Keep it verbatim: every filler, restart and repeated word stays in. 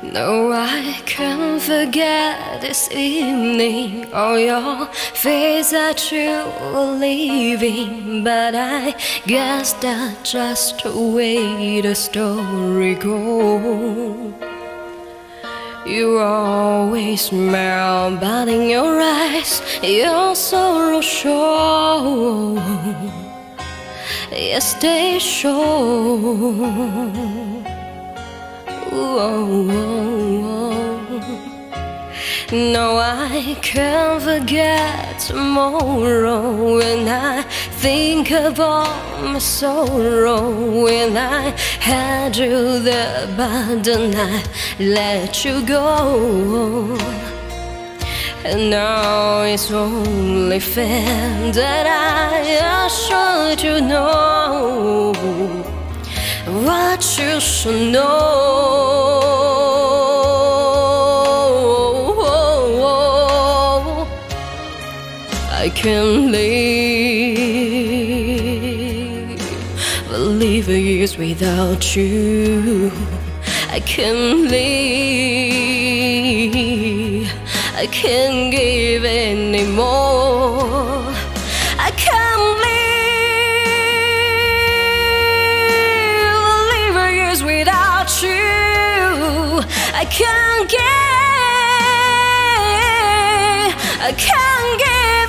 No, I can't forget this evening or your face that you were leaving. But I guess that's just the way the story goes. You always smile, but in your eyes your sorrow shows. Yes, they show. No, I can't forget tomorrow. When I think of all my sorrow, when I had you there but then I let you go. And now it's only fair that I should you know what you should know. I can't live, believe years without you. I can't live, I can't give anymore. I can't live, live years without you. I can't give, I can't give